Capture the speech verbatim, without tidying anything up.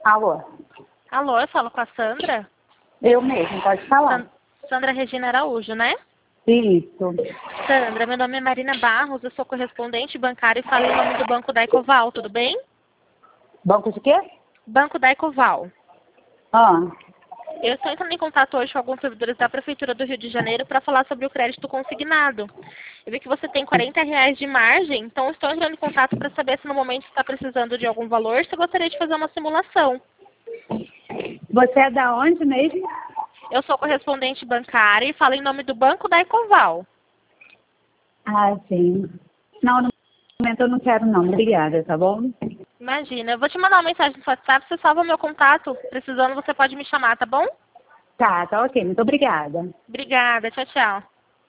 Alô? Alô, eu falo com a Sandra? Eu mesmo, pode falar. San- Sandra Regina Araújo, né? Isso. Sandra, meu nome é Marina Barros, eu sou correspondente bancária e falo em nome do Banco da Ecoval, tudo bem? Banco de quê? Banco da Ecoval. Ah, Eu estou entrando em contato hoje com alguns servidores da Prefeitura do Rio de Janeiro para falar sobre o crédito consignado. Eu vi que você tem quarenta reais de margem, então eu estou entrando em contato para saber se no momento está precisando de algum valor, se gostaria de fazer uma simulação. você é da onde mesmo? Eu sou correspondente bancária e falo em nome do Banco da Ecoval. Ah, sim. Não, no momento eu não quero não, obrigada, tá bom? Imagina, eu vou te mandar uma mensagem no WhatsApp, você salva meu contato. Precisando, você pode me chamar, tá bom? Tá, tá ok, muito obrigada. Obrigada, tchau, tchau.